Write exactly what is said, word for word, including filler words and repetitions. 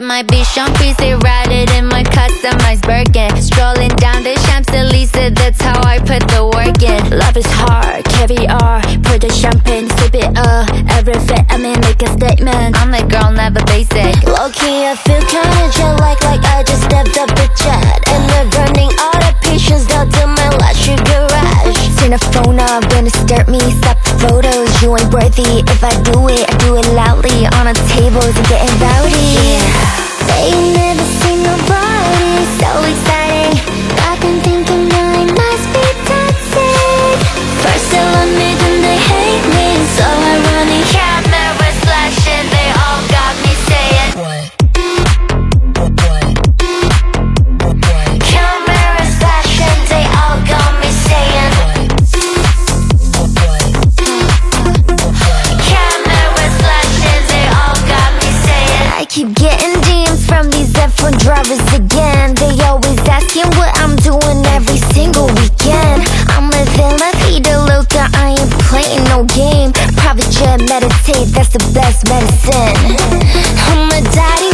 my beach on piece, they ride it in my customized Birkin. Strolling down the Champs-Elysees, that's how I put the work in. Love is hard, caviar, pour the champagne, sip it up. Every fit, I mean, make a statement. I'm the girl, never basic. Low-key, I feel kinda jet like like I just stepped up the jet. And they're burning all the patience down to my last sugar rush. Turn the phone off, gonna start me, stop the photos. You ain't worthy, if I do it, I do it loudly. On the tables and getting rowdy. They never seen nobody so exciting. I've been thinking I must be toxic. First they love me, then they hate me, so ironic. Cameras flashing, they all got me saying What? What? What? What? Cameras flashing, they all got me saying What? What? Cameras flashing, they all got me saying. I keep getting D Ms from these F one drivers again. They always asking what I'm doing every single weekend. I'm living la vida loca, I ain't playing no game. Private jet, meditate, that's the best medicine. I'm a daddy